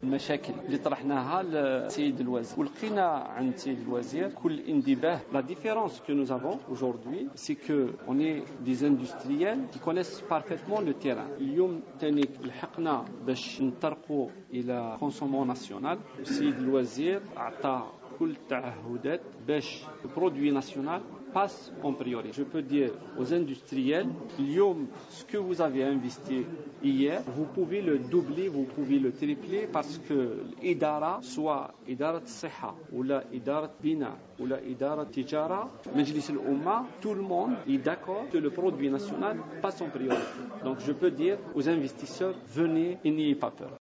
المشاكل اللي طرحناها للسيد الوزير ولقينا عند السيد الوزير كل انتباه. La différence que nous avons aujourd'hui, c'est que on est des industriels qui connaissent parfaitement le terrain. اليوم تاني لحقنا باش نطرقوا الى consommation national. السيد الوزير اعطى كل التعهدات باش البرودوي ناسيونال passe en priorité. Je peux dire aux industriels, ce que vous avez investi hier, vous pouvez le doubler, vous pouvez le tripler parce que l'IDARA, soit IDARA Siha, ou la IDARA Bina, ou la IDARA Tijara, Majlis al-Umma, tout le monde est d'accord que le produit national passe en priorité. Donc je peux dire aux investisseurs, venez et n'ayez pas peur.